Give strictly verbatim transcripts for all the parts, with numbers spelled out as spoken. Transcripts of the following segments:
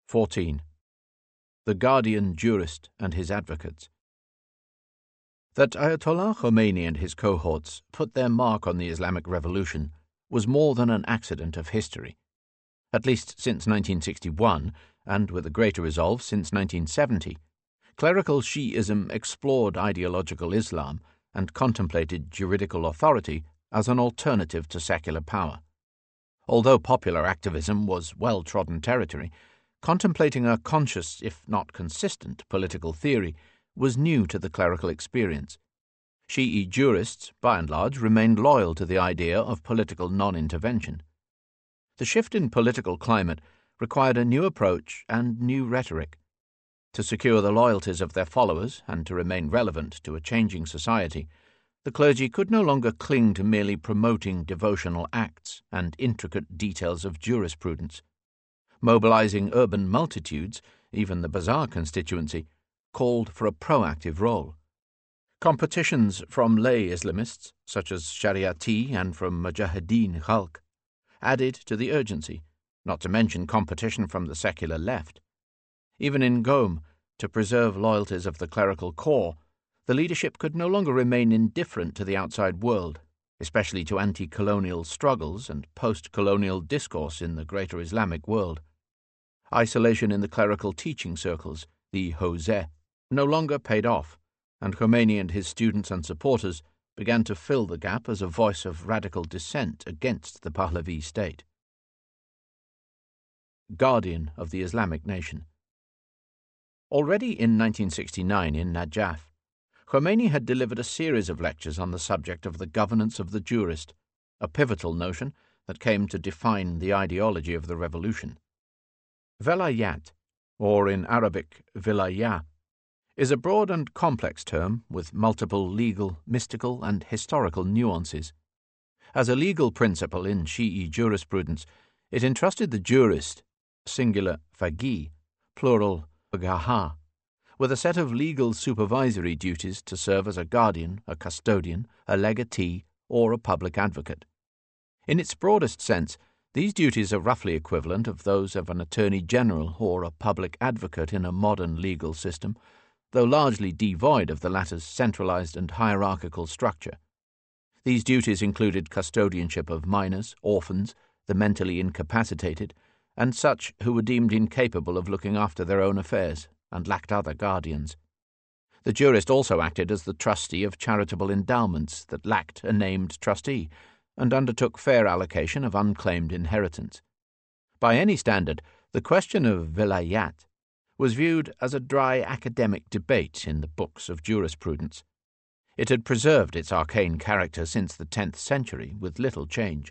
fourteen. The Guardian Jurist and His Advocates. That Ayatollah Khomeini and his cohorts put their mark on the Islamic Revolution was more than an accident of history. At least since nineteen sixty-one, and with a greater resolve since nineteen seventy, clerical Shi'ism explored ideological Islam and contemplated juridical authority as an alternative to secular power. Although popular activism was well-trodden territory, contemplating a conscious, if not consistent, political theory was new to the clerical experience. Shi'i jurists, by and large, remained loyal to the idea of political non-intervention. The shift in political climate required a new approach and new rhetoric. To secure the loyalties of their followers and to remain relevant to a changing society, the clergy could no longer cling to merely promoting devotional acts and intricate details of jurisprudence. Mobilizing urban multitudes, even the bazaar constituency, called for a proactive role. Competitions from lay Islamists, such as Shariati and from Mujahideen Khalq, added to the urgency, not to mention competition from the secular left. Even in Qom, to preserve loyalties of the clerical core, the leadership could no longer remain indifferent to the outside world, especially to anti-colonial struggles and post-colonial discourse in the greater Islamic world. Isolation in the clerical teaching circles, the Hawza, no longer paid off, and Khomeini and his students and supporters began to fill the gap as a voice of radical dissent against the Pahlavi state. Guardian of the Islamic Nation. Already in nineteen sixty-nine in Najaf, Khomeini had delivered a series of lectures on the subject of the governance of the jurist, a pivotal notion that came to define the ideology of the revolution. Velayat, or in Arabic vilayah, is a broad and complex term with multiple legal, mystical, and historical nuances. As a legal principle in Shi'i jurisprudence, it entrusted the jurist, singular faqih, plural fuqaha, with a set of legal supervisory duties to serve as a guardian, a custodian, a legatee, or a public advocate. In its broadest sense, these duties are roughly equivalent of those of an attorney general or a public advocate in a modern legal system, though largely devoid of the latter's centralized and hierarchical structure. These duties included custodianship of minors, orphans, the mentally incapacitated, and such who were deemed incapable of looking after their own affairs and lacked other guardians. The jurist also acted as the trustee of charitable endowments that lacked a named trustee, and undertook fair allocation of unclaimed inheritance. By any standard, the question of vilayat was viewed as a dry academic debate in the books of jurisprudence. It had preserved its arcane character since the tenth century with little change.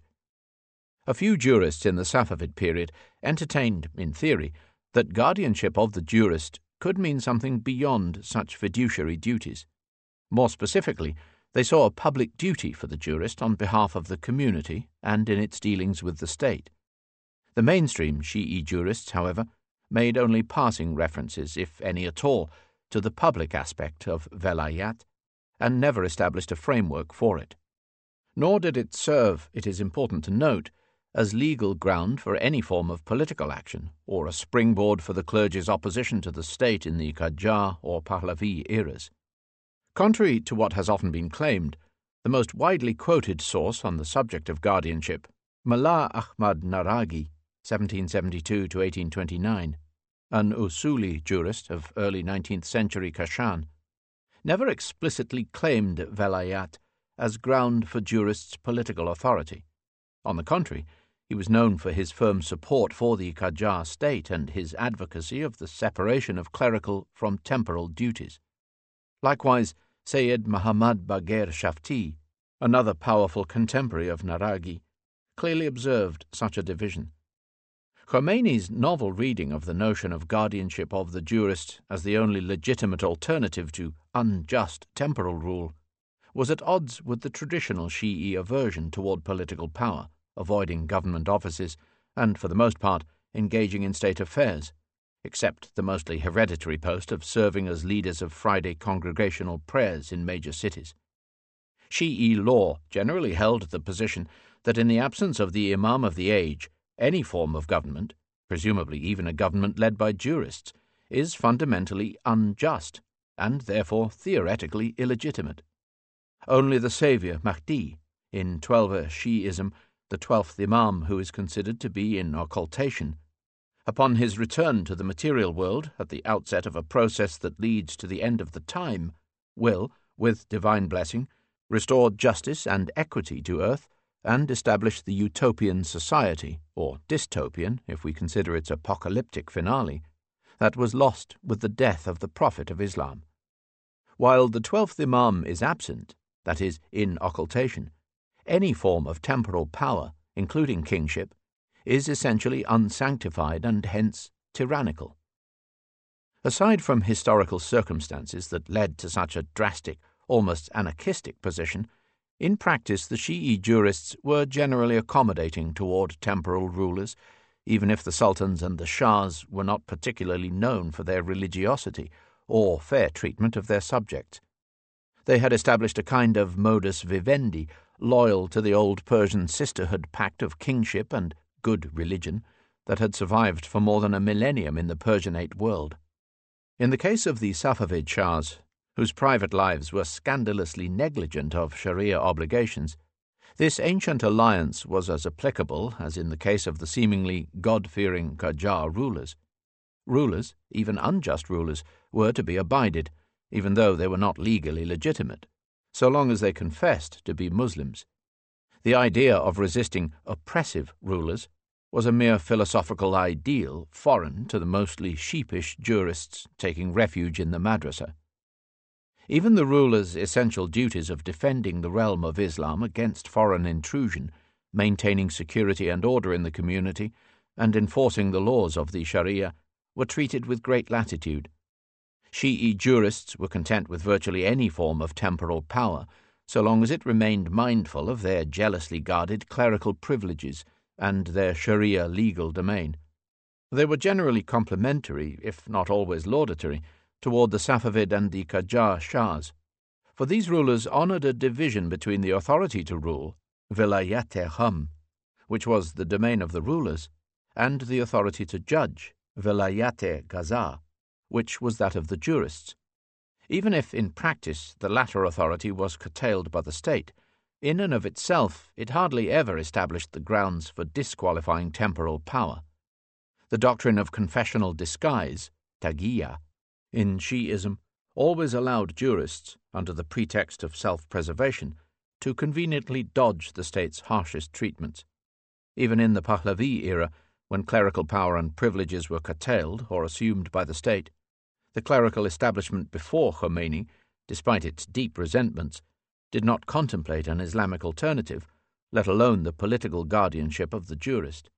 A few jurists in the Safavid period entertained, in theory, that guardianship of the jurist could mean something beyond such fiduciary duties. More specifically, they saw a public duty for the jurist on behalf of the community and in its dealings with the state. The mainstream Shi'i jurists, however, made only passing references, if any at all, to the public aspect of velayat, and never established a framework for it. Nor did it serve, it is important to note, as legal ground for any form of political action, or a springboard for the clergy's opposition to the state in the Qajar or Pahlavi eras. Contrary to what has often been claimed, the most widely quoted source on the subject of guardianship, Mullah Ahmad Naraghi, seventeen seventy-two to eighteen twenty-nine, an Usuli jurist of early nineteenth century Kashan, never explicitly claimed velayat as ground for jurists' political authority. On the contrary, he was known for his firm support for the Qajar state and his advocacy of the separation of clerical from temporal duties. Likewise, Sayyid Muhammad Bagher Shafti, another powerful contemporary of Naraghi, clearly observed such a division. Khomeini's novel reading of the notion of guardianship of the jurist as the only legitimate alternative to unjust temporal rule was at odds with the traditional Shi'i aversion toward political power, avoiding government offices, and, for the most part, engaging in state affairs, except the mostly hereditary post of serving as leaders of Friday congregational prayers in major cities. Shi'i law generally held the position that in the absence of the imam of the age, any form of government, presumably even a government led by jurists, is fundamentally unjust and therefore theoretically illegitimate. Only the Saviour, Mahdi, in Twelver Shi'ism, the twelfth Imam who is considered to be in occultation, upon his return to the material world at the outset of a process that leads to the end of the time, will, with divine blessing, restore justice and equity to earth and establish the utopian society, or dystopian if we consider its apocalyptic finale, that was lost with the death of the Prophet of Islam. While the twelfth Imam is absent, that is, in occultation, any form of temporal power, including kingship, is essentially unsanctified and hence tyrannical. Aside from historical circumstances that led to such a drastic, almost anarchistic position, in practice the Shi'i jurists were generally accommodating toward temporal rulers, even if the sultans and the shahs were not particularly known for their religiosity or fair treatment of their subjects. They had established a kind of modus vivendi, loyal to the old Persian sisterhood pact of kingship and good religion that had survived for more than a millennium in the Persianate world. In the case of the Safavid shahs, whose private lives were scandalously negligent of Sharia obligations, this ancient alliance was as applicable as in the case of the seemingly God-fearing Qajar rulers. Rulers, even unjust rulers, were to be abided, even though they were not legally legitimate, so long as they confessed to be Muslims. The idea of resisting oppressive rulers was a mere philosophical ideal foreign to the mostly sheepish jurists taking refuge in the madrasa. Even the ruler's essential duties of defending the realm of Islam against foreign intrusion, maintaining security and order in the community, and enforcing the laws of the Sharia were treated with great latitude. Shi'i jurists were content with virtually any form of temporal power, so long as it remained mindful of their jealously guarded clerical privileges and their Sharia legal domain. They were generally complimentary, if not always laudatory, toward the Safavid and the Qajar shahs, for these rulers honored a division between the authority to rule, vilayat-e-kham, which was the domain of the rulers, and the authority to judge, vilayat-e-qaza, which was that of the jurists. Even if, in practice, the latter authority was curtailed by the state, in and of itself it hardly ever established the grounds for disqualifying temporal power. The doctrine of confessional disguise, taqiyya, in Shi'ism always allowed jurists, under the pretext of self-preservation, to conveniently dodge the state's harshest treatments. Even in the Pahlavi era, when clerical power and privileges were curtailed or assumed by the state, the clerical establishment before Khomeini, despite its deep resentments, did not contemplate an Islamic alternative, let alone the political guardianship of the jurist.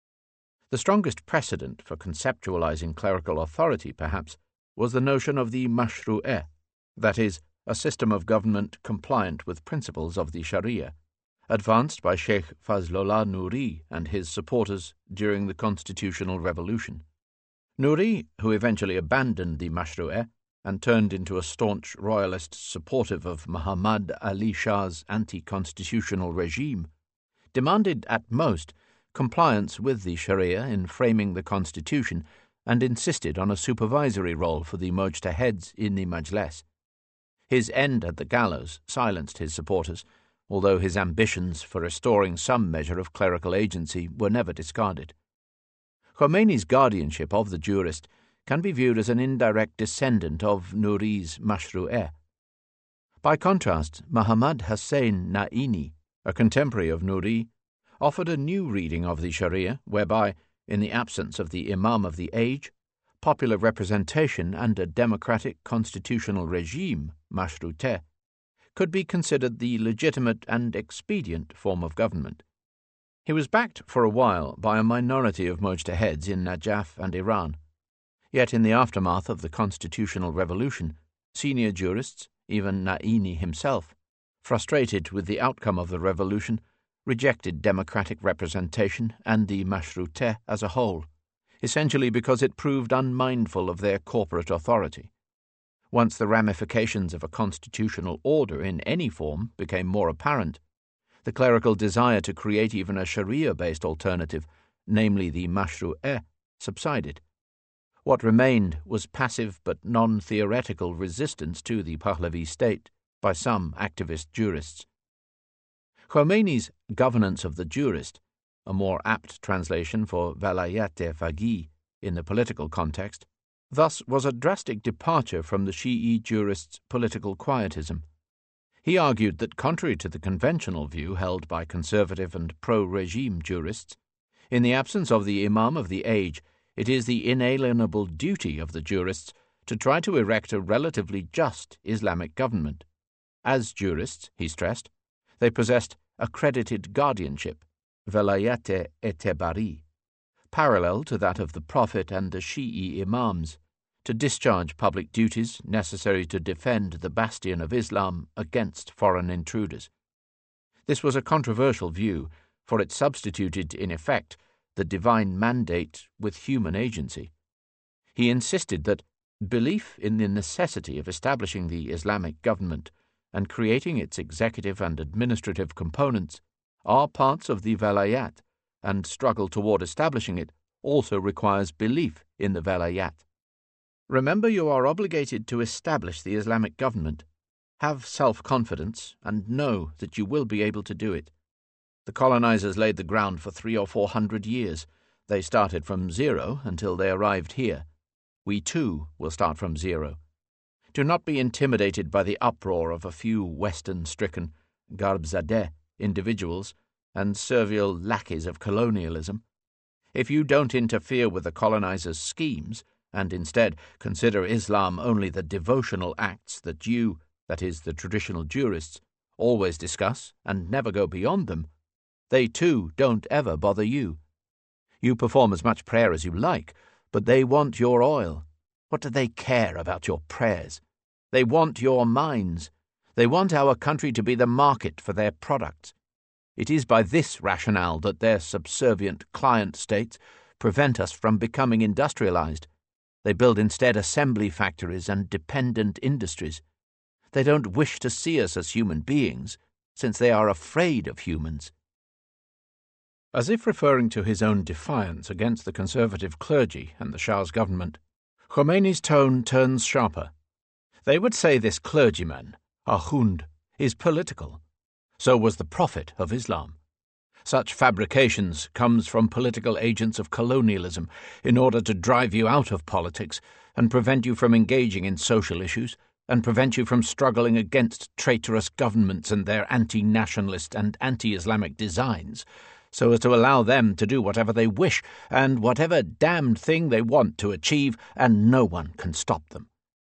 The strongest precedent for conceptualizing clerical authority, perhaps, was the notion of the mashru'eh, that is, a system of government compliant with principles of the Sharia, advanced by Sheikh Fazlollah Nuri and his supporters during the Constitutional Revolution. Nuri, who eventually abandoned the mashru'eh and turned into a staunch royalist supportive of Muhammad Ali Shah's anti-constitutional regime, demanded at most compliance with the Sharia in framing the constitution and insisted on a supervisory role for the mujtahids in the Majlis. His end at the gallows silenced his supporters, although his ambitions for restoring some measure of clerical agency were never discarded. Khomeini's guardianship of the jurist can be viewed as an indirect descendant of Nuri's mashru'eh. By contrast, Muhammad Hussein Naini, a contemporary of Nuri, offered a new reading of the Sharia whereby, in the absence of the Imam of the age, popular representation and a democratic constitutional regime, mashruteh, could be considered the legitimate and expedient form of government. He was backed for a while by a minority of mujtahids in Najaf and Iran. Yet in the aftermath of the constitutional revolution, senior jurists, even Naini himself, frustrated with the outcome of the revolution, rejected democratic representation and the mashruteh as a whole, essentially because it proved unmindful of their corporate authority. Once the ramifications of a constitutional order in any form became more apparent, the clerical desire to create even a Sharia-based alternative, namely the mashru'eh, subsided. What remained was passive but non-theoretical resistance to the Pahlavi state by some activist jurists. Khomeini's Governance of the Jurist, a more apt translation for Velayat-e in the political context, thus was a drastic departure from the Shi'i jurist's political quietism. He argued that, contrary to the conventional view held by conservative and pro-regime jurists, in the absence of the imam of the age, it is the inalienable duty of the jurists to try to erect a relatively just Islamic government. As jurists, he stressed, they possessed accredited guardianship, velayat-e-etebari, parallel to that of the Prophet and the Shi'i imams, to discharge public duties necessary to defend the bastion of Islam against foreign intruders. This was a controversial view, for it substituted, in effect, the divine mandate with human agency. He insisted that belief in the necessity of establishing the Islamic government and creating its executive and administrative components are parts of the velayat, and struggle toward establishing it also requires belief in the velayat. Remember, you are obligated to establish the Islamic government. Have self-confidence and know that you will be able to do it. The colonizers laid the ground for three or four hundred years. They started from zero until they arrived here. We too will start from zero. Do not be intimidated by the uproar of a few Western-stricken Garbzadeh individuals and servile lackeys of colonialism. If you don't interfere with the colonizers' schemes, and instead consider Islam only the devotional acts that you, that is, the traditional jurists, always discuss and never go beyond them, they too don't ever bother you. You perform as much prayer as you like, but they want your oil. What do they care about your prayers? They want your mines. They want our country to be the market for their products. It is by this rationale that their subservient client states prevent us from becoming industrialized. They build instead assembly factories and dependent industries. They don't wish to see us as human beings, since they are afraid of humans. As if referring to his own defiance against the conservative clergy and the Shah's government, Khomeini's tone turns sharper. They would say this clergyman, Ahund, is political. So was the Prophet of Islam. Such fabrications comes from political agents of colonialism in order to drive you out of politics and prevent you from engaging in social issues and prevent you from struggling against traitorous governments and their anti-nationalist and anti-Islamic designs, so as to allow them to do whatever they wish and whatever damned thing they want to achieve, and no one can stop them.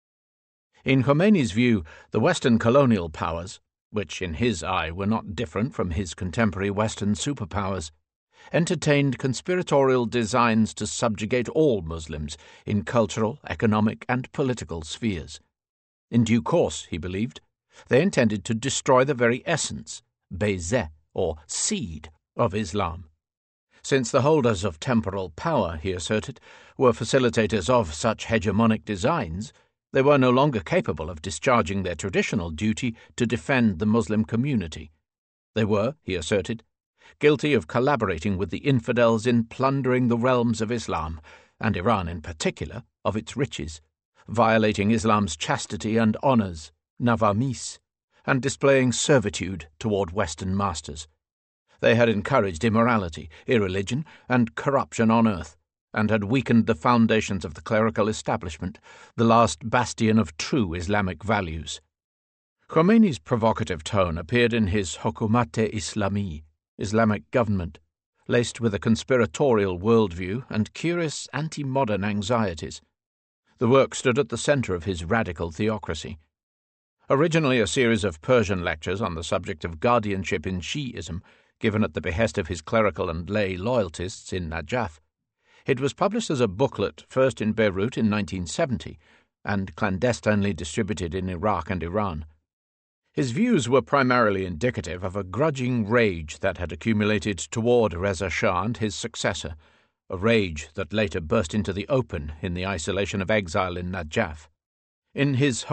In Khomeini's view, the Western colonial powers, which in his eye were not different from his contemporary Western superpowers, entertained conspiratorial designs to subjugate all Muslims in cultural, economic, and political spheres. In due course, he believed, they intended to destroy the very essence, Bayzeh, or seed, of Islam. Since the holders of temporal power, he asserted, were facilitators of such hegemonic designs, they were no longer capable of discharging their traditional duty to defend the Muslim community. They were, he asserted, guilty of collaborating with the infidels in plundering the realms of Islam, and Iran in particular, of its riches, violating Islam's chastity and honours, navamis, and displaying servitude toward Western masters. They had encouraged immorality, irreligion, and corruption on earth, and had weakened the foundations of the clerical establishment, the last bastion of true Islamic values. Khomeini's provocative tone appeared in his Hukumat-e-Islami, Islamic government, laced with a conspiratorial worldview and curious anti-modern anxieties. The work stood at the center of his radical theocracy. Originally a series of Persian lectures on the subject of guardianship in Shi'ism, given at the behest of his clerical and lay loyaltists in Najaf, it was published as a booklet first in Beirut in nineteen seventy and clandestinely distributed in Iraq and Iran. His views were primarily indicative of a grudging rage that had accumulated toward Reza Shah and his successor, a rage that later burst into the open in the isolation of exile in Najaf. In his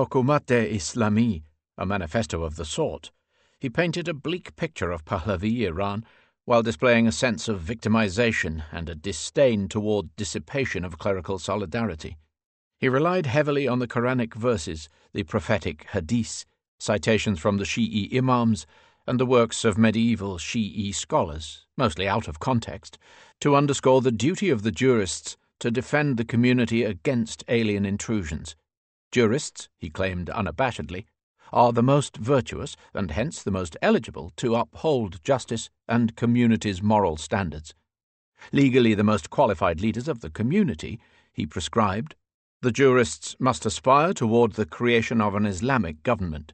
Hukumat-e-Islami, a manifesto of the sort, he painted a bleak picture of Pahlavi Iran, while displaying a sense of victimization and a disdain toward dissipation of clerical solidarity. He relied heavily on the Quranic verses, the prophetic hadiths, citations from the Shi'i imams, and the works of medieval Shi'i scholars, mostly out of context, to underscore the duty of the jurists to defend the community against alien intrusions. Jurists, he claimed unabashedly, are the most virtuous and hence the most eligible to uphold justice and community's moral standards. Legally the most qualified leaders of the community, he prescribed, the jurists must aspire toward the creation of an Islamic government.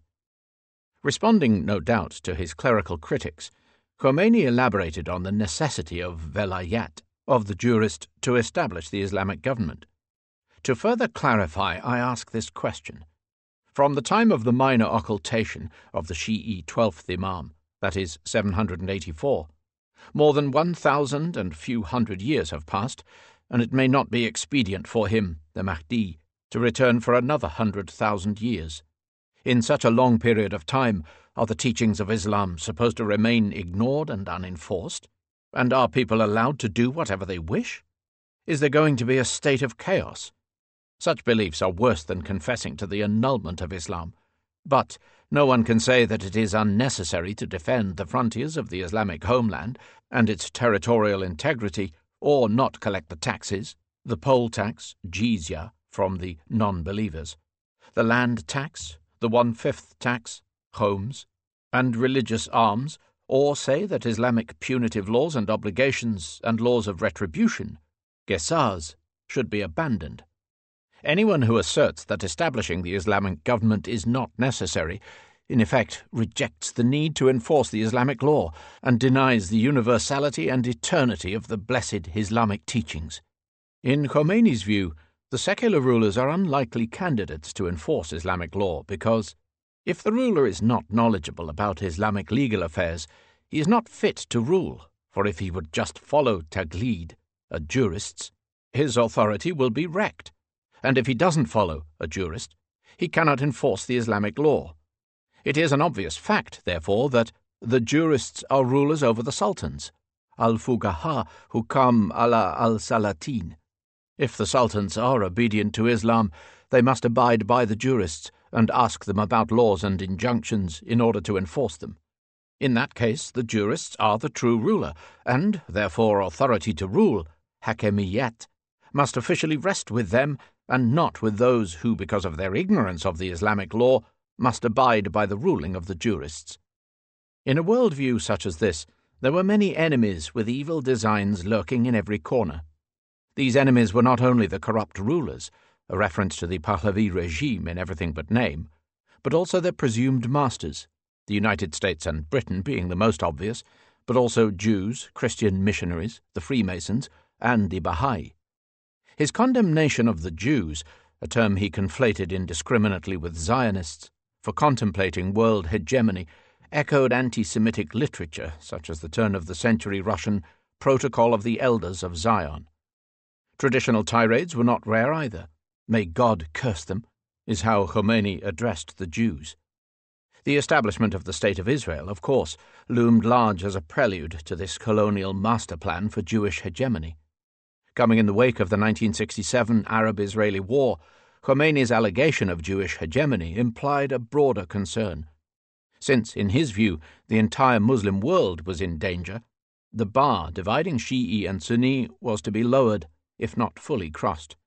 Responding, no doubt, to his clerical critics, Khomeini elaborated on the necessity of velayat, of the jurist, to establish the Islamic government. To further clarify, I ask this question. From the time of the minor occultation of the Shi'i twelfth Imam, that is, seven hundred eighty-four, more than one thousand and few hundred years have passed, and it may not be expedient for him, the Mahdi, to return for another hundred thousand years. In such a long period of time, are the teachings of Islam supposed to remain ignored and unenforced? And are people allowed to do whatever they wish? Is there going to be a state of chaos? Such beliefs are worse than confessing to the annulment of Islam. But no one can say that it is unnecessary to defend the frontiers of the Islamic homeland and its territorial integrity, or not collect the taxes, the poll tax, jizya, from the non-believers, the land tax, the one-fifth tax, homes, and religious alms, or say that Islamic punitive laws and obligations and laws of retribution, qisas, should be abandoned. Anyone who asserts that establishing the Islamic government is not necessary, in effect, rejects the need to enforce the Islamic law and denies the universality and eternity of the blessed Islamic teachings. In Khomeini's view, the secular rulers are unlikely candidates to enforce Islamic law because, if the ruler is not knowledgeable about Islamic legal affairs, he is not fit to rule, for if he would just follow taglid, a jurist's, his authority will be wrecked. And if he doesn't follow a jurist, he cannot enforce the Islamic law. It is an obvious fact, therefore, that the jurists are rulers over the sultans, al-fuqaha hukam ala al-salatin. If the sultans are obedient to Islam, they must abide by the jurists and ask them about laws and injunctions in order to enforce them. In that case, the jurists are the true ruler, and, therefore, authority to rule, hakemiyat, must officially rest with them and not with those who, because of their ignorance of the Islamic law, must abide by the ruling of the jurists. In a worldview such as this, there were many enemies with evil designs lurking in every corner. These enemies were not only the corrupt rulers, a reference to the Pahlavi regime in everything but name, but also their presumed masters, the United States and Britain being the most obvious, but also Jews, Christian missionaries, the Freemasons, and the Baha'i. His condemnation of the Jews, a term he conflated indiscriminately with Zionists, for contemplating world hegemony, echoed anti-Semitic literature such as the turn-of-the-century Russian Protocol of the Elders of Zion. Traditional tirades were not rare either. May God curse them, is how Khomeini addressed the Jews. The establishment of the State of Israel, of course, loomed large as a prelude to this colonial master plan for Jewish hegemony. Coming in the wake of the nineteen sixty-seven Arab-Israeli War, Khomeini's allegation of Jewish hegemony implied a broader concern. Since, in his view, the entire Muslim world was in danger, the bar dividing Shi'i and Sunni was to be lowered, if not fully crossed.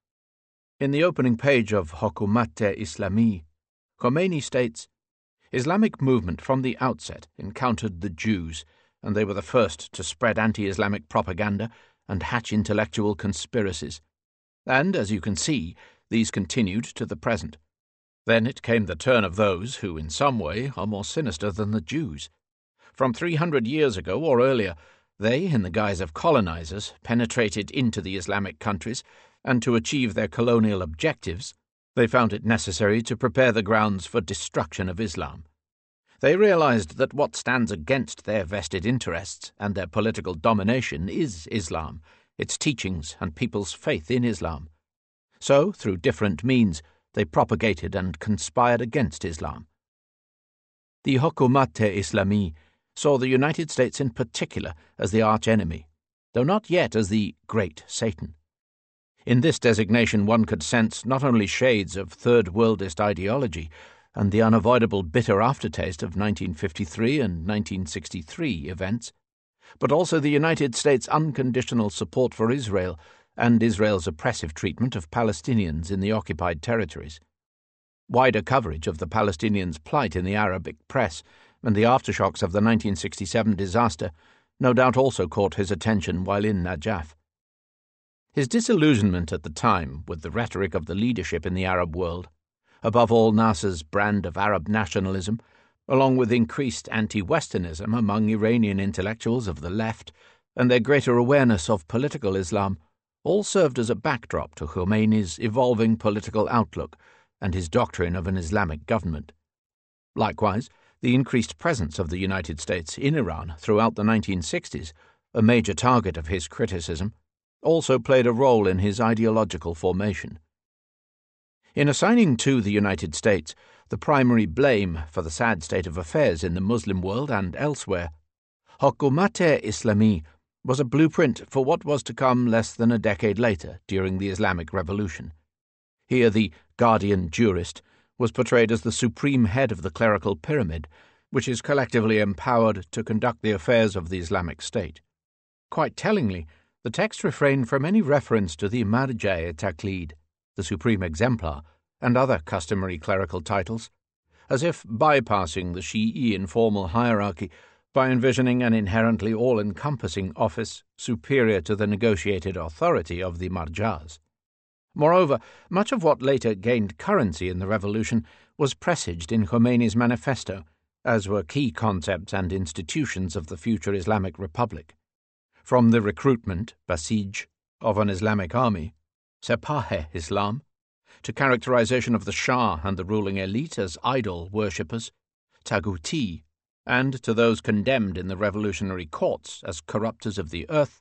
In the opening page of Hukumat-e-Islami, Khomeini states, Islamic movement from the outset encountered the Jews, and they were the first to spread anti-Islamic propaganda and hatch intellectual conspiracies. And, as you can see, these continued to the present. Then it came the turn of those who, in some way, are more sinister than the Jews. From three hundred years ago or earlier, they, in the guise of colonizers, penetrated into the Islamic countries, and to achieve their colonial objectives, they found it necessary to prepare the grounds for destruction of Islam. They realized that what stands against their vested interests and their political domination is Islam, its teachings and people's faith in Islam. So, through different means, they propagated and conspired against Islam. The Hukumat-e-Islami saw the United States in particular as the archenemy, though not yet as the Great Satan. In this designation one could sense not only shades of Third Worldist ideology and the unavoidable bitter aftertaste of nineteen fifty-three and nineteen sixty-three events, but also the United States' unconditional support for Israel and Israel's oppressive treatment of Palestinians in the occupied territories. Wider coverage of the Palestinians' plight in the Arabic press and the aftershocks of the nineteen sixty-seven disaster no doubt also caught his attention while in Najaf. His disillusionment at the time with the rhetoric of the leadership in the Arab world, above all Nasser's brand of Arab nationalism, along with increased anti-Westernism among Iranian intellectuals of the left and their greater awareness of political Islam, all served as a backdrop to Khomeini's evolving political outlook and his doctrine of an Islamic government. Likewise, the increased presence of the United States in Iran throughout the nineteen sixties, a major target of his criticism, also played a role in his ideological formation. In assigning to the United States the primary blame for the sad state of affairs in the Muslim world and elsewhere, Hukumat-e-Islami was a blueprint for what was to come less than a decade later during the Islamic Revolution. Here the guardian jurist was portrayed as the supreme head of the clerical pyramid, which is collectively empowered to conduct the affairs of the Islamic State. Quite tellingly, the text refrained from any reference to the Marja-e-Taqlid, the supreme exemplar, and other customary clerical titles, as if bypassing the Shi'i informal hierarchy by envisioning an inherently all-encompassing office superior to the negotiated authority of the Marjas. Moreover, much of what later gained currency in the revolution was presaged in Khomeini's manifesto, as were key concepts and institutions of the future Islamic Republic. From the recruitment, Basij, of an Islamic army, Sepah-e-Islam, to characterization of the Shah and the ruling elite as idol worshippers, Taghuti, and to those condemned in the revolutionary courts as corrupters of the earth,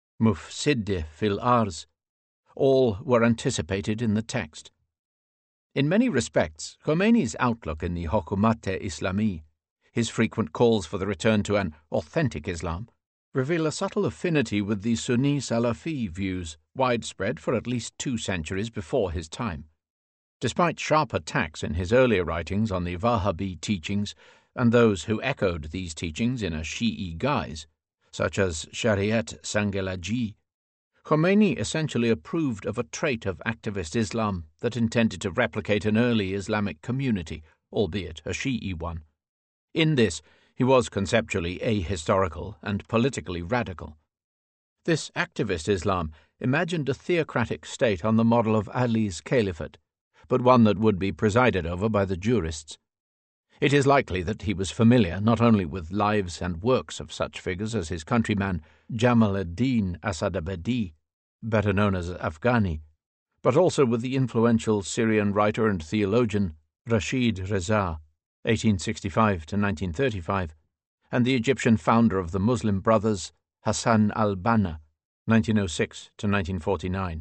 Mufsid fil Arz, all were anticipated in the text. In many respects, Khomeini's outlook in the Hukumat-e-Islami, his frequent calls for the return to an authentic Islam, reveal a subtle affinity with the Sunni Salafi views widespread for at least two centuries before his time. Despite sharp attacks in his earlier writings on the Wahhabi teachings and those who echoed these teachings in a Shi'i guise, such as Shariat Sangelaji, Khomeini essentially approved of a trait of activist Islam that intended to replicate an early Islamic community, albeit a Shi'i one. In this, he was conceptually ahistorical and politically radical. This activist Islam imagined a theocratic state on the model of Ali's caliphate, but one that would be presided over by the jurists. It is likely that he was familiar not only with lives and works of such figures as his countryman Jamal ad-Din Asadabadi, better known as Afghani, but also with the influential Syrian writer and theologian Rashid Reza, eighteen sixty-five to nineteen thirty-five, and the Egyptian founder of the Muslim Brothers, Hassan al-Banna, nineteen oh six to nineteen forty-nine.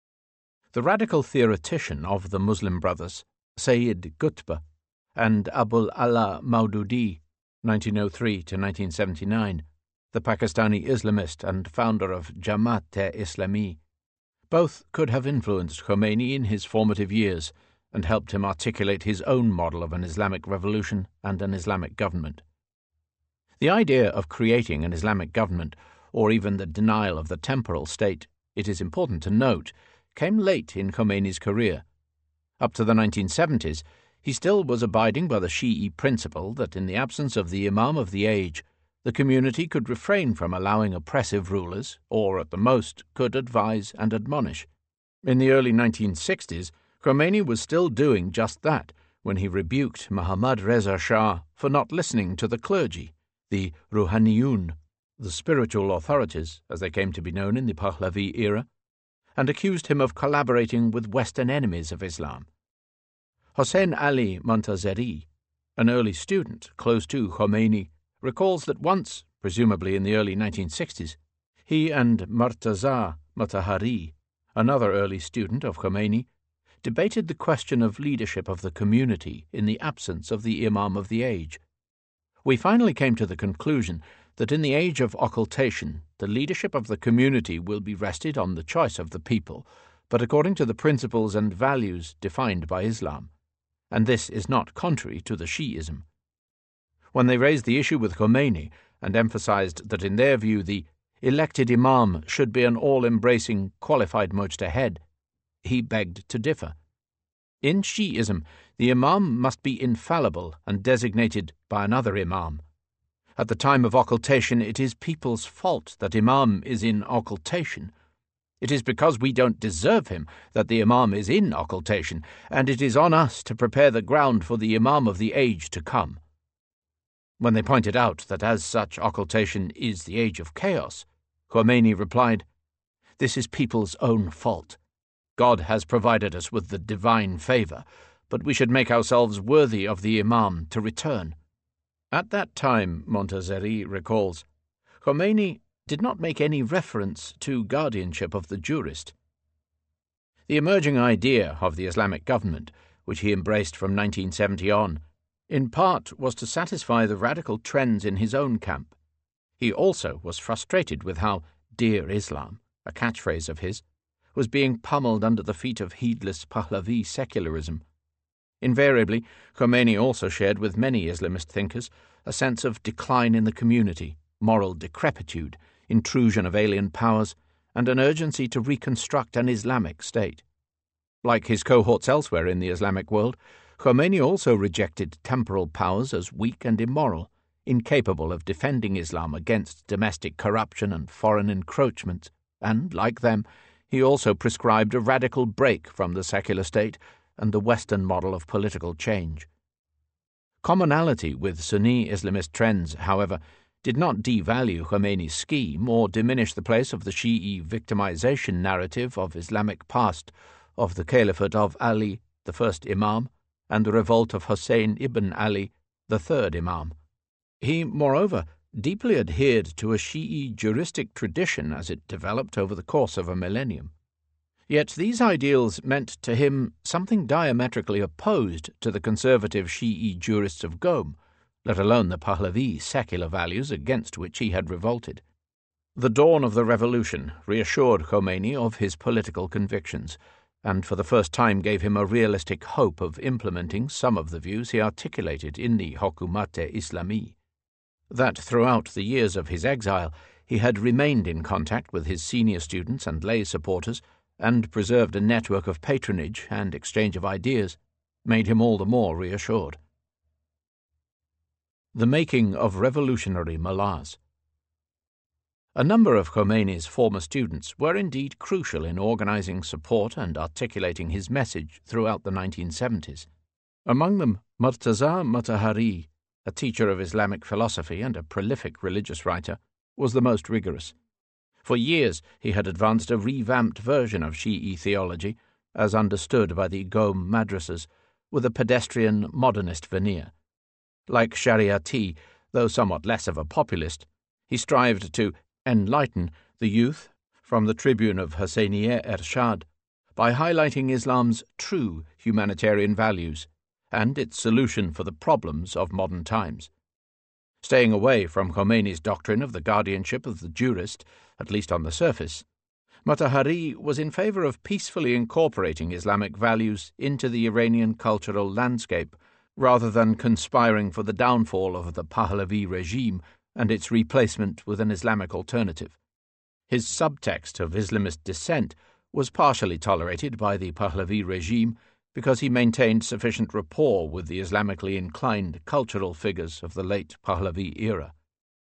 The radical theoretician of the Muslim Brothers, Sayyid Qutb, and Abul Ala Maududi, nineteen oh three to nineteen seventy-nine, the Pakistani Islamist and founder of Jamaat-e-Islami, both could have influenced Khomeini in his formative years and helped him articulate his own model of an Islamic revolution and an Islamic government. The idea of creating an Islamic government, or even the denial of the temporal state, it is important to note, came late in Khomeini's career. Up to the nineteen seventies, he still was abiding by the Shi'i principle that in the absence of the Imam of the age, the community could refrain from allowing oppressive rulers, or at the most could advise and admonish. In the early nineteen sixties, Khomeini was still doing just that when he rebuked Mohammad Reza Shah for not listening to the clergy, the Rouhaniyun, the spiritual authorities, as they came to be known in the Pahlavi era, and accused him of collaborating with Western enemies of Islam. Hossein Ali Montazeri, an early student close to Khomeini, recalls that once, presumably in the early nineteen sixties, he and Murtaza Motahari, another early student of Khomeini, debated the question of leadership of the community in the absence of the Imam of the age. We finally came to the conclusion that in the age of occultation, the leadership of the community will be rested on the choice of the people, but according to the principles and values defined by Islam, and this is not contrary to the Shi'ism. When they raised the issue with Khomeini and emphasized that in their view the elected imam should be an all-embracing, qualified mujtahid, he begged to differ. In Shi'ism, the imam must be infallible and designated by another imam. At the time of occultation, it is people's fault that imam is in occultation. It is because we don't deserve him that the imam is in occultation, and it is on us to prepare the ground for the imam of the age to come. When they pointed out that as such occultation is the age of chaos, Khomeini replied, "This is people's own fault. God has provided us with the divine favor, but we should make ourselves worthy of the imam to return." At that time, Montazeri recalls, Khomeini did not make any reference to guardianship of the jurist. The emerging idea of the Islamic government, which he embraced from nineteen seventy on, in part was to satisfy the radical trends in his own camp. He also was frustrated with how "Dear Islam," a catchphrase of his, was being pummeled under the feet of heedless Pahlavi secularism. Invariably, Khomeini also shared with many Islamist thinkers a sense of decline in the community, moral decrepitude, intrusion of alien powers, and an urgency to reconstruct an Islamic state. Like his cohorts elsewhere in the Islamic world, Khomeini also rejected temporal powers as weak and immoral, incapable of defending Islam against domestic corruption and foreign encroachment, and, like them, he also prescribed a radical break from the secular state and the Western model of political change. Commonality with Sunni Islamist trends, however, did not devalue Khomeini's scheme or diminish the place of the Shi'i victimization narrative of Islamic past, of the caliphate of Ali, the first Imam, and the revolt of Hussein ibn Ali, the third Imam. He, moreover, deeply adhered to a Shi'i juristic tradition as it developed over the course of a millennium. Yet these ideals meant to him something diametrically opposed to the conservative Shi'i jurists of Qom, let alone the Pahlavi secular values against which he had revolted. The dawn of the revolution reassured Khomeini of his political convictions, and for the first time gave him a realistic hope of implementing some of the views he articulated in the Hukumat-e-Islami. That throughout the years of his exile he had remained in contact with his senior students and lay supporters, and preserved a network of patronage and exchange of ideas, made him all the more reassured. The making of revolutionary mullahs. A number of Khomeini's former students were indeed crucial in organizing support and articulating his message throughout the nineteen seventies. Among them, Murtaza Mutahhari, a teacher of Islamic philosophy and a prolific religious writer, was the most rigorous. For years he had advanced a revamped version of Shi'i theology, as understood by the Qom madrasas, with a pedestrian modernist veneer. Like Shariati, though somewhat less of a populist, he strived to enlighten the youth from the tribune of Husseiniye Ershad by highlighting Islam's true humanitarian values and its solution for the problems of modern times. Staying away from Khomeini's doctrine of the guardianship of the jurist, at least on the surface, Mutahhari was in favor of peacefully incorporating Islamic values into the Iranian cultural landscape, rather than conspiring for the downfall of the Pahlavi regime and its replacement with an Islamic alternative. His subtext of Islamist dissent was partially tolerated by the Pahlavi regime because he maintained sufficient rapport with the Islamically inclined cultural figures of the late Pahlavi era.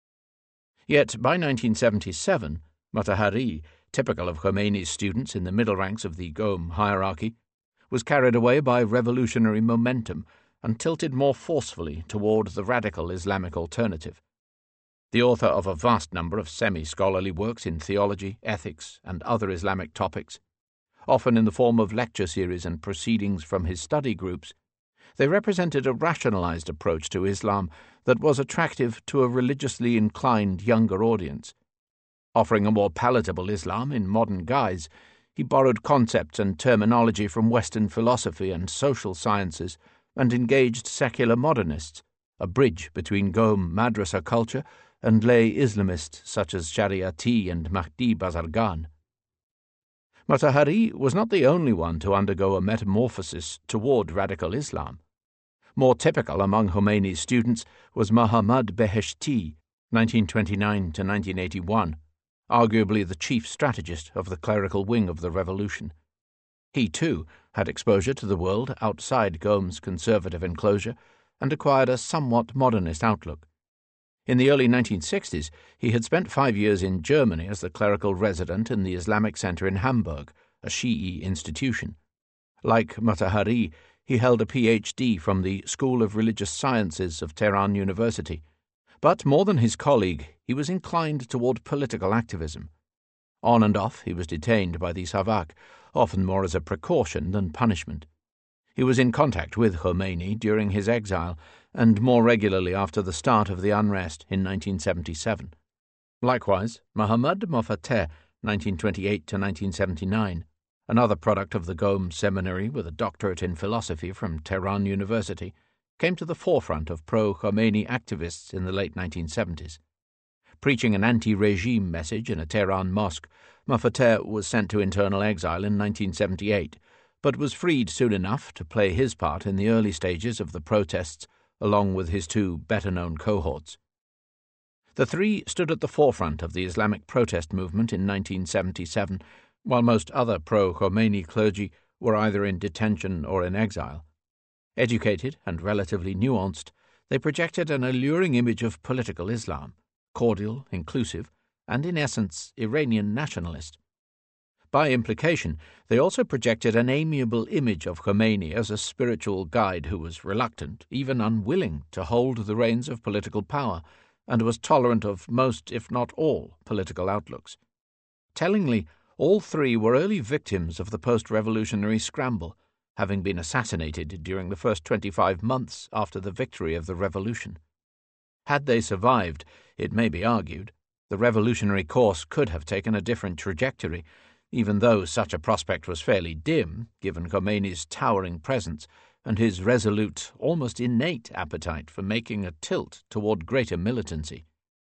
Yet by nineteen seventy-seven, Mutahhari, typical of Khomeini's students in the middle ranks of the Qom hierarchy, was carried away by revolutionary momentum and tilted more forcefully toward the radical Islamic alternative. The author of a vast number of semi-scholarly works in theology, ethics, and other Islamic topics, often in the form of lecture series and proceedings from his study groups, they represented a rationalized approach to Islam that was attractive to a religiously inclined younger audience. Offering a more palatable Islam in modern guise, he borrowed concepts and terminology from Western philosophy and social sciences and engaged secular modernists, a bridge between Qom madrasa culture and lay Islamists such as Shariati and Mahdi Bazargan. Motahari was not the only one to undergo a metamorphosis toward radical Islam. More typical among Khomeini's students was Mohammad Beheshti, nineteen twenty-nine to nineteen eighty-one, arguably the chief strategist of the clerical wing of the revolution. He, too, had exposure to the world outside Qom's conservative enclosure and acquired a somewhat modernist outlook. In the early nineteen sixties, he had spent five years in Germany as the clerical resident in the Islamic Center in Hamburg, a Shi'i institution. Like Motahari, he held a P H D from the School of Religious Sciences of Tehran University, but more than his colleague, he was inclined toward political activism. On and off, he was detained by the Savak, often more as a precaution than punishment. He was in contact with Khomeini during his exile, and more regularly after the start of the unrest in nineteen seventy-seven. Likewise, Mohammad Moffateh, nineteen twenty-eight to nineteen seventy-nine, another product of the Qom Seminary with a doctorate in philosophy from Tehran University, came to the forefront of pro-Khomeini activists in the late nineteen seventies. Preaching an anti-regime message in a Tehran mosque, Moffateh was sent to internal exile in nineteen seventy-eight, but was freed soon enough to play his part in the early stages of the protests, along with his two better-known cohorts. The three stood at the forefront of the Islamic protest movement in nineteen seventy-seven, while most other pro-Khomeini clergy were either in detention or in exile. Educated and relatively nuanced, they projected an alluring image of political Islam, cordial, inclusive, and in essence Iranian nationalist. By implication, they also projected an amiable image of Khomeini as a spiritual guide who was reluctant, even unwilling, to hold the reins of political power, and was tolerant of most, if not all, political outlooks. Tellingly, all three were early victims of the post-revolutionary scramble, having been assassinated during the first twenty-five months after the victory of the revolution. Had they survived, it may be argued, the revolutionary course could have taken a different trajectory, even though such a prospect was fairly dim, given Khomeini's towering presence and his resolute, almost innate appetite for making a tilt toward greater militancy.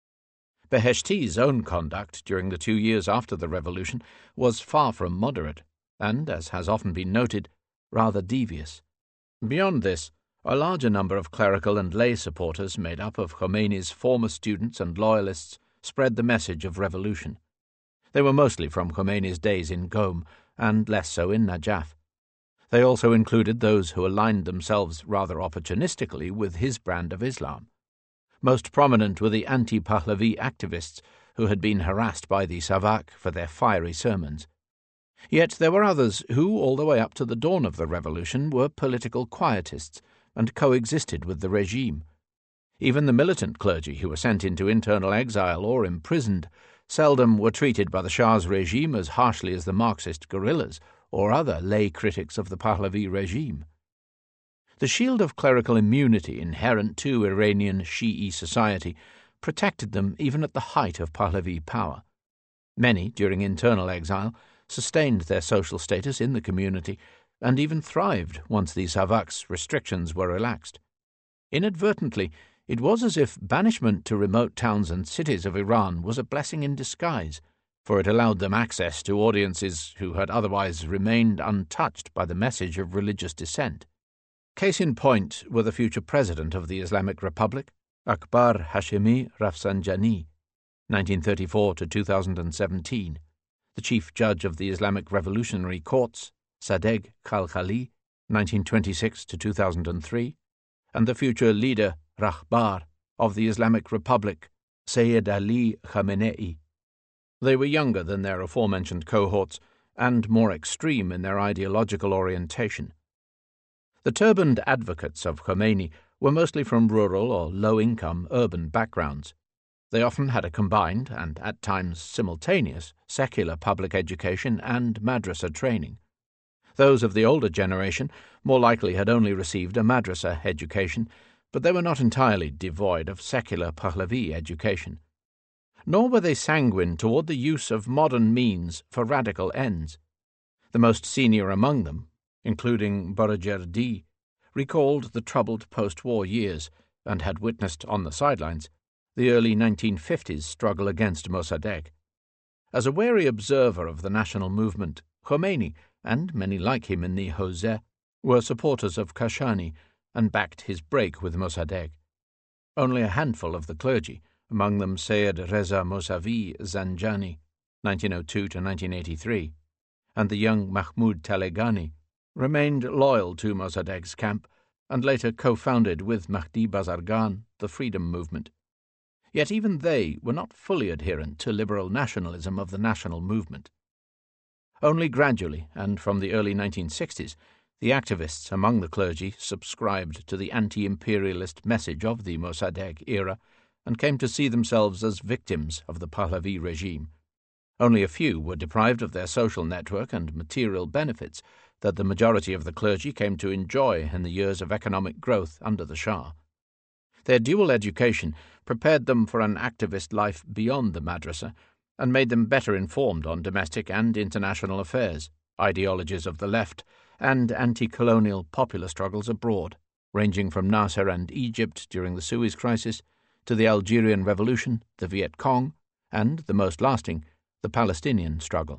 Beheshti's own conduct during the two years after the revolution was far from moderate, and, as has often been noted, rather devious. Beyond this, a larger number of clerical and lay supporters made up of Khomeini's former students and loyalists spread the message of revolution. They were mostly from Khomeini's days in Qom, and less so in Najaf. They also included those who aligned themselves rather opportunistically with his brand of Islam. Most prominent were the anti-Pahlavi activists who had been harassed by the Savak for their fiery sermons. Yet there were others who, all the way up to the dawn of the revolution, were political quietists and coexisted with the regime. Even the militant clergy who were sent into internal exile or imprisoned seldom were treated by the Shah's regime as harshly as the Marxist guerrillas or other lay critics of the Pahlavi regime. The shield of clerical immunity inherent to Iranian Shi'i society protected them even at the height of Pahlavi power. Many, during internal exile, sustained their social status in the community and even thrived once the Savak's restrictions were relaxed. Inadvertently, it was as if banishment to remote towns and cities of Iran was a blessing in disguise, for it allowed them access to audiences who had otherwise remained untouched by the message of religious dissent. Case in point were the future president of the Islamic Republic, Akbar Hashemi Rafsanjani, nineteen thirty-four to two thousand seventeen, the chief judge of the Islamic Revolutionary Courts, Sadegh Khalkhali, nineteen twenty-six to two thousand three, and the future leader, Rahbar, of the Islamic Republic, Sayyid Ali Khamenei. They were younger than their aforementioned cohorts and more extreme in their ideological orientation. The turbaned advocates of Khomeini were mostly from rural or low-income urban backgrounds. They often had a combined, and at times simultaneous, secular public education and madrasa training. Those of the older generation more likely had only received a madrasa education, but they were not entirely devoid of secular Pahlavi education. Nor were they sanguine toward the use of modern means for radical ends. The most senior among them, including Boroujerdi, recalled the troubled post-war years and had witnessed on the sidelines the early nineteen fifties struggle against Mossadegh. As a wary observer of the national movement, Khomeini, and many like him in the Hoseh, were supporters of Kashani and backed his break with Mossadegh. Only a handful of the clergy, among them Sayyid Reza Mousavi Zanjani, nineteen oh two to nineteen eighty-three, and the young Mahmoud Taleghani, remained loyal to Mossadegh's camp and later co-founded with Mahdi Bazargan the freedom movement. Yet even they were not fully adherent to liberal nationalism of the national movement. Only gradually, and from the early nineteen sixties, the activists among the clergy subscribed to the anti-imperialist message of the Mossadegh era and came to see themselves as victims of the Pahlavi regime. Only a few were deprived of their social network and material benefits that the majority of the clergy came to enjoy in the years of economic growth under the Shah. Their dual education prepared them for an activist life beyond the madrasa and made them better informed on domestic and international affairs, ideologies of the left, and anti-colonial popular struggles abroad, ranging from Nasser and Egypt during the Suez Crisis to the Algerian Revolution, the Viet Cong, and, the most lasting, the Palestinian struggle.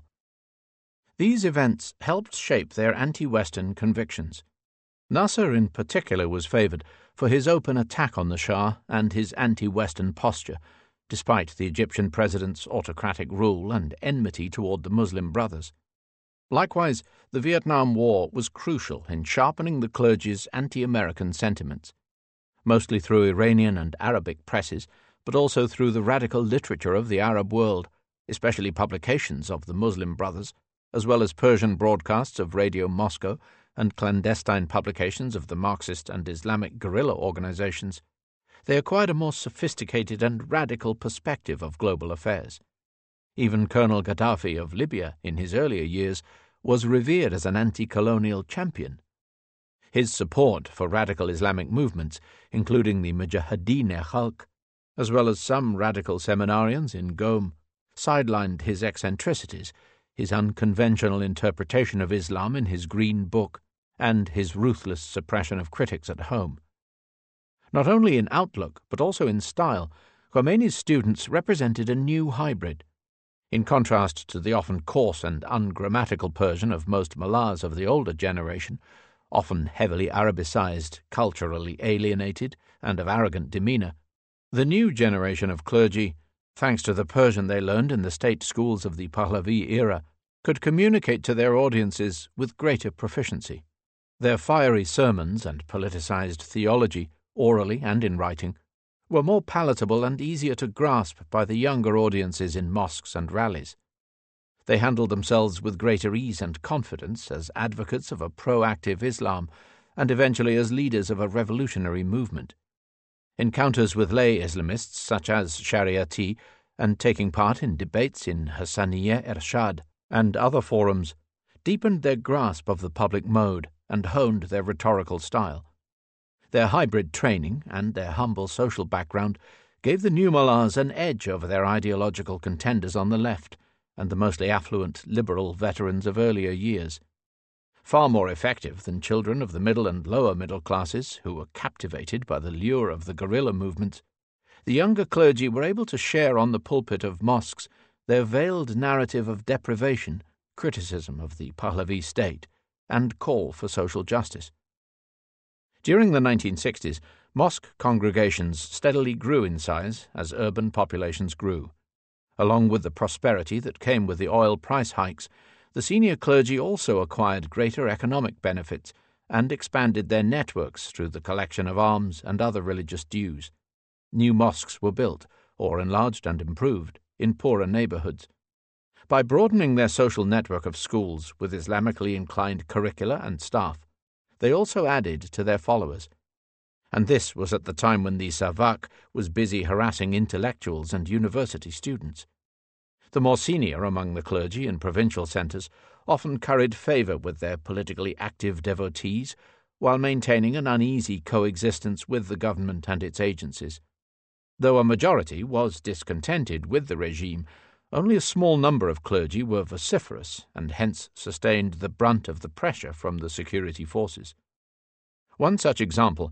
These events helped shape their anti-Western convictions. Nasser in particular was favoured for his open attack on the Shah and his anti-Western posture, despite the Egyptian president's autocratic rule and enmity toward the Muslim Brothers. Likewise, the Vietnam War was crucial in sharpening the clergy's anti-American sentiments, mostly through Iranian and Arabic presses, but also through the radical literature of the Arab world, especially publications of the Muslim Brothers, as well as Persian broadcasts of Radio Moscow and clandestine publications of the Marxist and Islamic guerrilla organizations. They acquired a more sophisticated and radical perspective of global affairs. Even Colonel Gaddafi of Libya, in his earlier years, was revered as an anti-colonial champion. His support for radical Islamic movements, including the Mujahideen-e-Khalq, as well as some radical seminarians in Qom, sidelined his eccentricities, his unconventional interpretation of Islam in his Green Book, and his ruthless suppression of critics at home. Not only in outlook, but also in style, Khomeini's students represented a new hybrid. In contrast to the often coarse and ungrammatical Persian of most mullahs of the older generation, often heavily Arabicized, culturally alienated, and of arrogant demeanor, the new generation of clergy, thanks to the Persian they learned in the state schools of the Pahlavi era, could communicate to their audiences with greater proficiency. Their fiery sermons and politicized theology, orally and in writing, were more palatable and easier to grasp by the younger audiences in mosques and rallies. They handled themselves with greater ease and confidence as advocates of a proactive Islam and eventually as leaders of a revolutionary movement. Encounters with lay Islamists such as Shariati and taking part in debates in Hassaniye Ershad and other forums deepened their grasp of the public mode and honed their rhetorical style. Their hybrid training and their humble social background gave the new mullahs an edge over their ideological contenders on the left and the mostly affluent liberal veterans of earlier years. Far more effective than children of the middle and lower middle classes who were captivated by the lure of the guerrilla movement, the younger clergy were able to share on the pulpit of mosques their veiled narrative of deprivation, criticism of the Pahlavi state, and call for social justice. During the nineteen sixties, mosque congregations steadily grew in size as urban populations grew. Along with the prosperity that came with the oil price hikes, the senior clergy also acquired greater economic benefits and expanded their networks through the collection of alms and other religious dues. New mosques were built, or enlarged and improved, in poorer neighborhoods. By broadening their social network of schools with Islamically inclined curricula and staff, they also added to their followers. And this was at the time when the Savak was busy harassing intellectuals and university students. The more senior among the clergy in provincial centres often curried favour with their politically active devotees while maintaining an uneasy coexistence with the government and its agencies. Though a majority was discontented with the regime, only a small number of clergy were vociferous and hence sustained the brunt of the pressure from the security forces. One such example,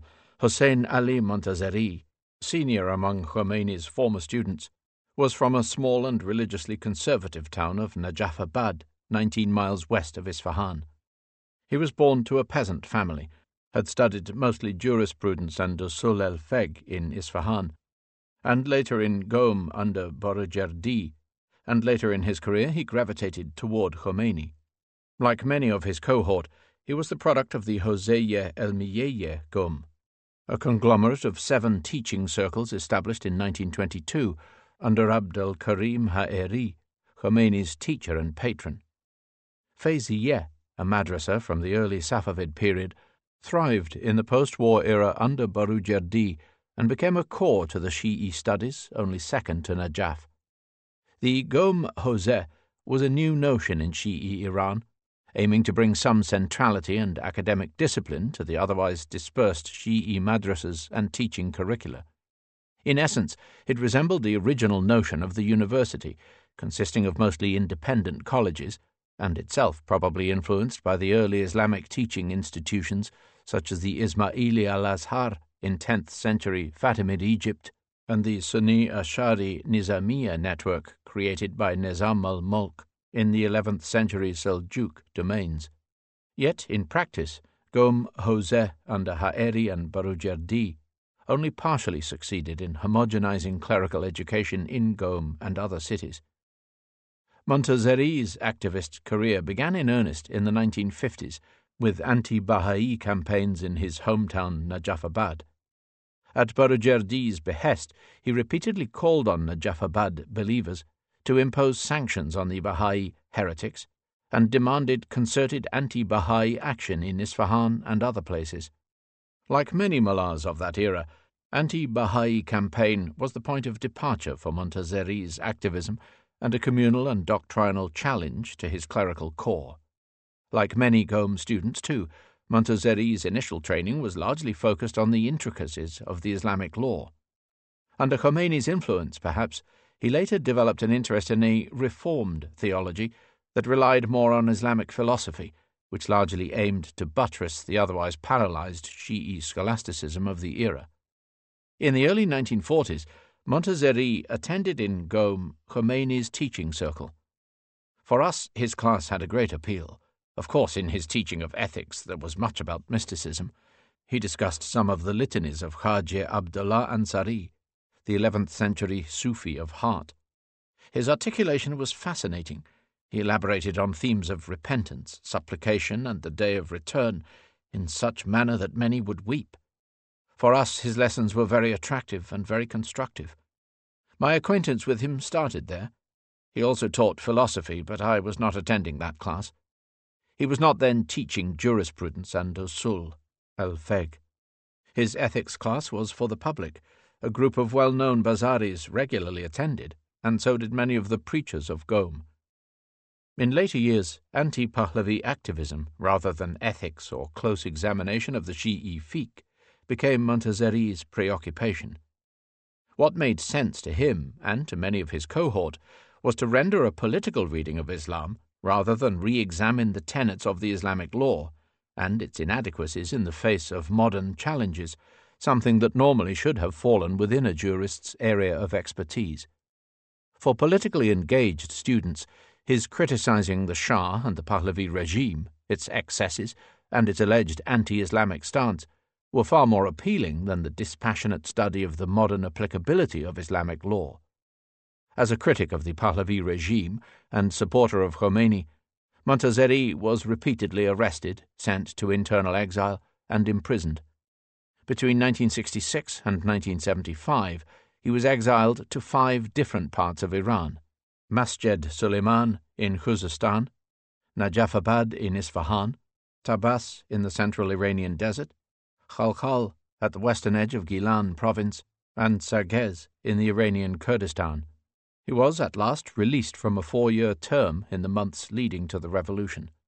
Hossein Ali Montazeri, senior among Khomeini's former students, was from a small and religiously conservative town of Najafabad, nineteen miles west of Isfahan. He was born to a peasant family, had studied mostly jurisprudence and usul al-fiqh in Isfahan, and later in Qom under Boroujerdi, and later in his career he gravitated toward Khomeini. Like many of his cohort, he was the product of the Hossein Elmiyeh Qom, a conglomerate of seven teaching circles established in nineteen twenty-two under Abd al-Karim Ha'eri, Khomeini's teacher and patron. Feyziyeh, a madrasa from the early Safavid period, thrived in the post-war era under Boroujerdi and became a core to the Shi'i studies, only second to Najaf. The Qom Hoseh was a new notion in Shi'i Iran, aiming to bring some centrality and academic discipline to the otherwise dispersed Shi'i madrasas and teaching curricula. In essence, it resembled the original notion of the university, consisting of mostly independent colleges, and itself probably influenced by the early Islamic teaching institutions such as the Ismaili al-Azhar in tenth century Fatimid Egypt and the Sunni Ash'ari Nizamiya network created by Nizam al-Mulk in the eleventh century Seljuk domains. Yet, in practice, Qom Hoseh under Ha'eri and Boroujerdi only partially succeeded in homogenizing clerical education in Qom and other cities. Montazeri's activist career began in earnest in the nineteen fifties with anti-Baha'i campaigns in his hometown Najafabad. At Boroujerdi's behest, he repeatedly called on Najafabad believers to impose sanctions on the Baha'i heretics and demanded concerted anti-Baha'i action in Isfahan and other places. Like many mullahs of that era, anti-Baha'i campaign was the point of departure for Montazeri's activism and a communal and doctrinal challenge to his clerical core. Like many Qom students, too, Montazeri's initial training was largely focused on the intricacies of the Islamic law. Under Khomeini's influence, perhaps, he later developed an interest in a reformed theology that relied more on Islamic philosophy, which largely aimed to buttress the otherwise paralyzed Shi'i scholasticism of the era. In the early nineteen forties, Montazeri attended in Qom Khomeini's teaching circle. For us, his class had a great appeal. Of course, in his teaching of ethics there was much about mysticism. He discussed some of the litanies of Khaja Abdullah Ansari, the eleventh century Sufi of heart. His articulation was fascinating. He elaborated on themes of repentance, supplication, and the day of return in such manner that many would weep. For us, his lessons were very attractive and very constructive. My acquaintance with him started there. He also taught philosophy, but I was not attending that class. He was not then teaching jurisprudence and usul al-fiqh. His ethics class was for the public. A group of well-known bazaris regularly attended, and so did many of the preachers of Qom. In later years, anti-Pahlavi activism, rather than ethics or close examination of the Shi'i fiqh, became Montazeri's preoccupation. What made sense to him, and to many of his cohort, was to render a political reading of Islam rather than re-examine the tenets of the Islamic law and its inadequacies in the face of modern challenges, something that normally should have fallen within a jurist's area of expertise. For politically engaged students, his criticizing the Shah and the Pahlavi regime, its excesses, and its alleged anti-Islamic stance were far more appealing than the dispassionate study of the modern applicability of Islamic law. As a critic of the Pahlavi regime and supporter of Khomeini, Montazeri was repeatedly arrested, sent to internal exile, and imprisoned. Between nineteen sixty-six and nineteen seventy-five, he was exiled to five different parts of Iran: Masjid Suleiman in Khuzestan, Najafabad in Isfahan, Tabas in the central Iranian desert, Khalkhal at the western edge of Gilan province, and Sargez in the Iranian Kurdistan. He was at last released from a four-year term in the months leading to the revolution.